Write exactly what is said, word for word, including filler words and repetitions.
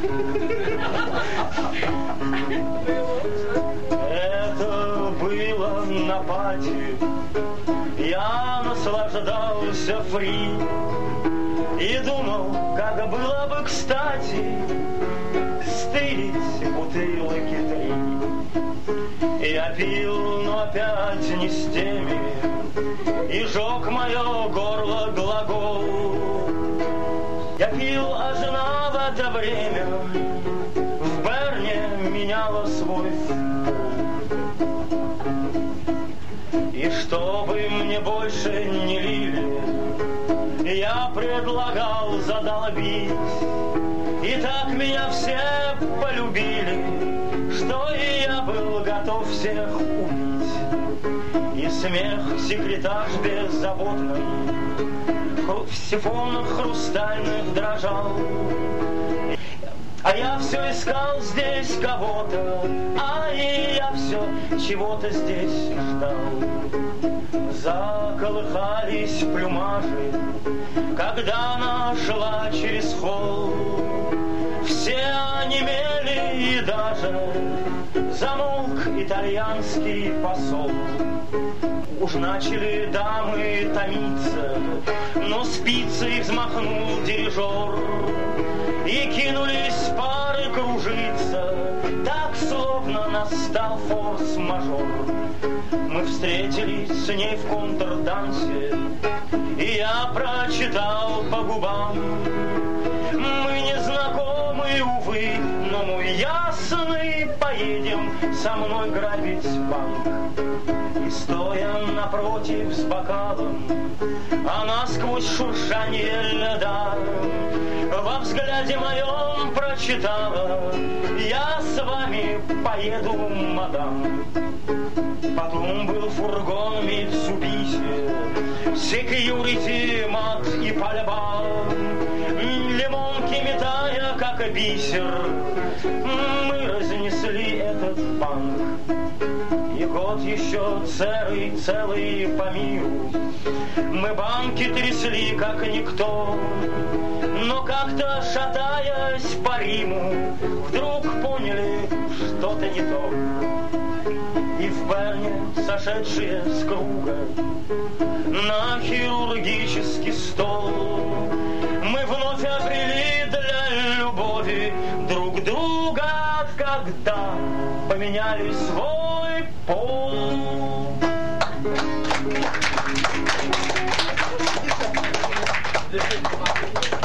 Это было на пати, я наслаждался фри и думал, как было бы кстати стырить бутылки три. Я пил, но опять не с теми, и жег мое горло глагол. Я пил, а жена в это время в Берне меняла свой пол. И чтобы мне больше не лили, я предлагал задолбить. И так меня все полюбили, что и я был готов всех убить. И смех секретарш беззаботный в сифонах хрустальных дрожал. А я все искал здесь кого-то, а и я все чего-то здесь ждал. Заколыхались плюмажи, когда она шла через холл. Все онемели, и даже замолк итальянский посол. Уж начали дамы томиться, но спицей взмахнул дирижер, и кинулись пары кружиться, так словно настал форс-мажор. Мы встретились с ней в контрдансе, и я прочитал по губам: мы не знакомы, увы, но мой ясный, поедем со мной грабить банк. И стоя напротив с бокалом, она сквозь шуршание льда во взгляде моем прочитала: я с вами поеду, мадам. Потом был фургон Митсубиси, секьюрити, мат и пальба, лимонки метая, как бисер, мы разнесли этот банк. И год еще целый, целый по миру мы банки трясли, как никто. Но как-то, шатаясь по Риму, вдруг поняли, что-то не то. И в Берне, сошедшие с круга на хирургический стол, мы вновь обрели для любови друг друга, когда поменяли свой пол. Thank you.